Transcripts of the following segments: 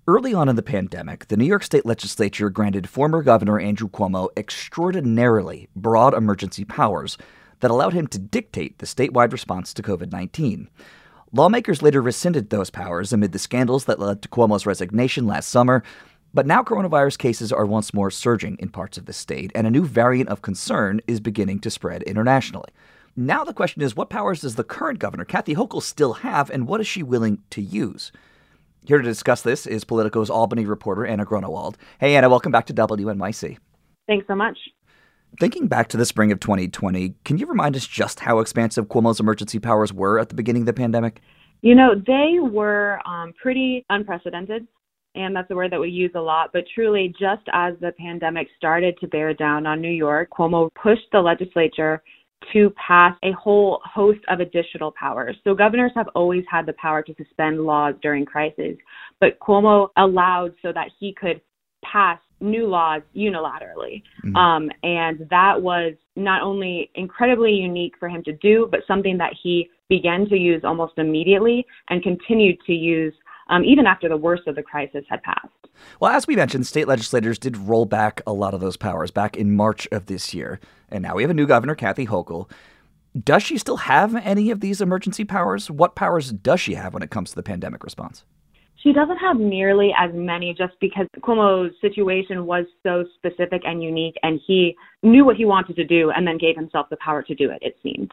Early on in the pandemic, the New York State Legislature granted former Governor Andrew Cuomo extraordinarily broad emergency powers that allowed him to dictate the statewide response to COVID-19. Lawmakers later rescinded those powers amid the scandals that led to Cuomo's resignation last summer, but now coronavirus cases are once more surging in parts of the state, and a new variant of concern is beginning to spread internationally. Now the question is, what powers does the current governor, Kathy Hochul, still have, and what is she willing to use? Here to discuss this is Politico's Albany reporter, Anna Grunewald. Hey, Anna, welcome back to WNYC. Thanks so much. Thinking back to the spring of 2020, can you remind us just how expansive Cuomo's emergency powers were at the beginning of the pandemic? You know, they were pretty unprecedented, and that's a word that we use a lot. But truly, just as the pandemic started to bear down on New York, Cuomo pushed the legislature to pass a whole host of additional powers. So governors have always had the power to suspend laws during crises, but Cuomo allowed so that he could pass new laws unilaterally. And that was not only incredibly unique for him to do, but something that he began to use almost immediately and continued to use even after the worst of the crisis had passed. Well, as we mentioned, state legislators did roll back a lot of those powers back in March of this year. And now we have a new governor, Kathy Hochul. Does she still have any of these emergency powers? What powers does she have when it comes to the pandemic response? She doesn't have nearly as many just because Cuomo's situation was so specific and unique, and he knew what he wanted to do and then gave himself the power to do it, it seemed.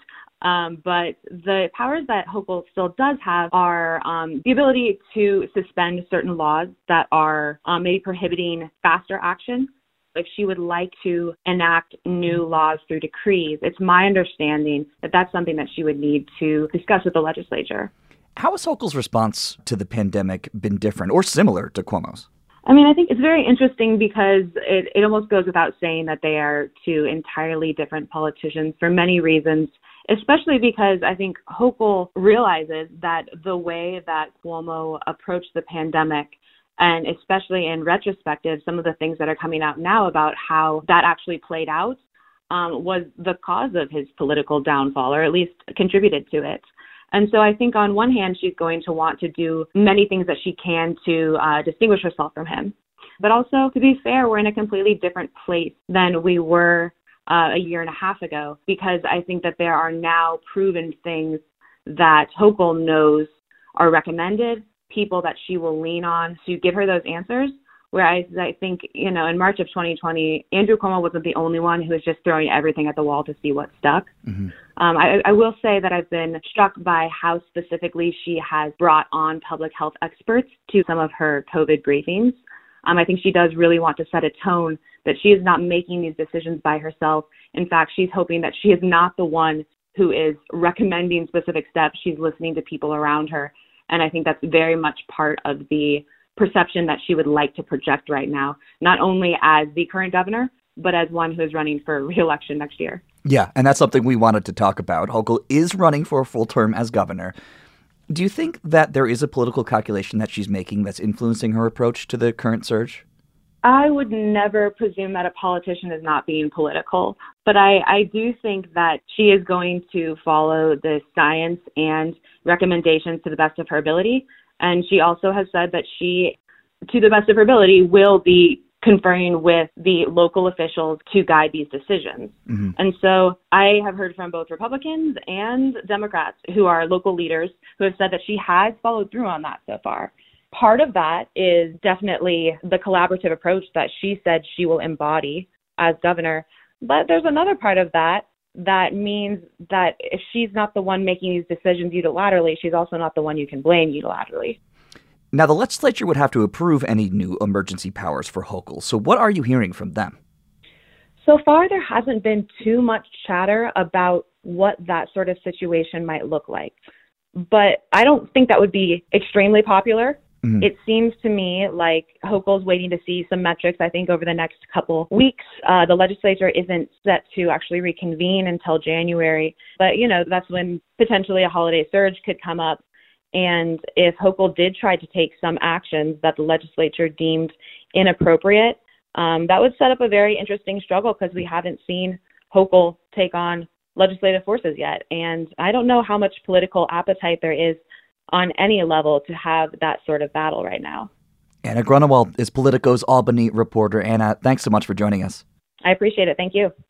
But the powers that Hochul still does have are the ability to suspend certain laws that are maybe prohibiting faster action. If she would like to enact new laws through decrees, it's my understanding that that's something that she would need to discuss with the legislature. How has Hochul's response to the pandemic been different or similar to Cuomo's? I mean, I think it's very interesting because it almost goes without saying that they are two entirely different politicians for many reasons, especially because I think Hochul realizes that the way that Cuomo approached the pandemic, and especially in retrospective, some of the things that are coming out now about how that actually played out was the cause of his political downfall, or at least contributed to it. And so I think on one hand, she's going to want to do many things that she can to distinguish herself from him. But also, to be fair, we're in a completely different place than we were a year and a half ago, because I think that there are now proven things that Hochul knows are recommended, people that she will lean on to give her those answers. Whereas I think, you know, in March of 2020, Andrew Cuomo wasn't the only one who was just throwing everything at the wall to see what stuck. I will say that I've been struck by how specifically she has brought on public health experts to some of her COVID briefings. I think she does really want to set a tone that she is not making these decisions by herself. In fact, she's hoping that she is not the one who is recommending specific steps. She's listening to people around her. And I think that's very much part of the perception that she would like to project right now, not only as the current governor, but as one who is running for re-election next year. Yeah, and that's something we wanted to talk about. Hochul is running for a full term as governor. Do you think that there is a political calculation that she's making that's influencing her approach to the current surge? I would never presume that a politician is not being political, but I do think that she is going to follow the science and recommendations to the best of her ability. And she also has said that she, to the best of her ability, will be conferring with the local officials to guide these decisions. And so I have heard from both Republicans and Democrats who are local leaders who have said that she has followed through on that so far. Part of that is definitely the collaborative approach that she said she will embody as governor. But there's another part of that means that if she's not the one making these decisions unilaterally, she's also not the one you can blame unilaterally. Now, the legislature would have to approve any new emergency powers for Hochul. So what are you hearing from them? So far, there hasn't been too much chatter about what that sort of situation might look like. But I don't think that would be extremely popular. It seems to me like Hochul's waiting to see some metrics, I think, over the next couple weeks. The legislature isn't set to actually reconvene until January. But, you know, that's when potentially a holiday surge could come up. And if Hochul did try to take some actions that the legislature deemed inappropriate, that would set up a very interesting struggle because we haven't seen Hochul take on legislative forces yet. And I don't know how much political appetite there is on any level to have that sort of battle right now. Anna Grunewald is Politico's Albany reporter. Anna, thanks so much for joining us. I appreciate it. Thank you.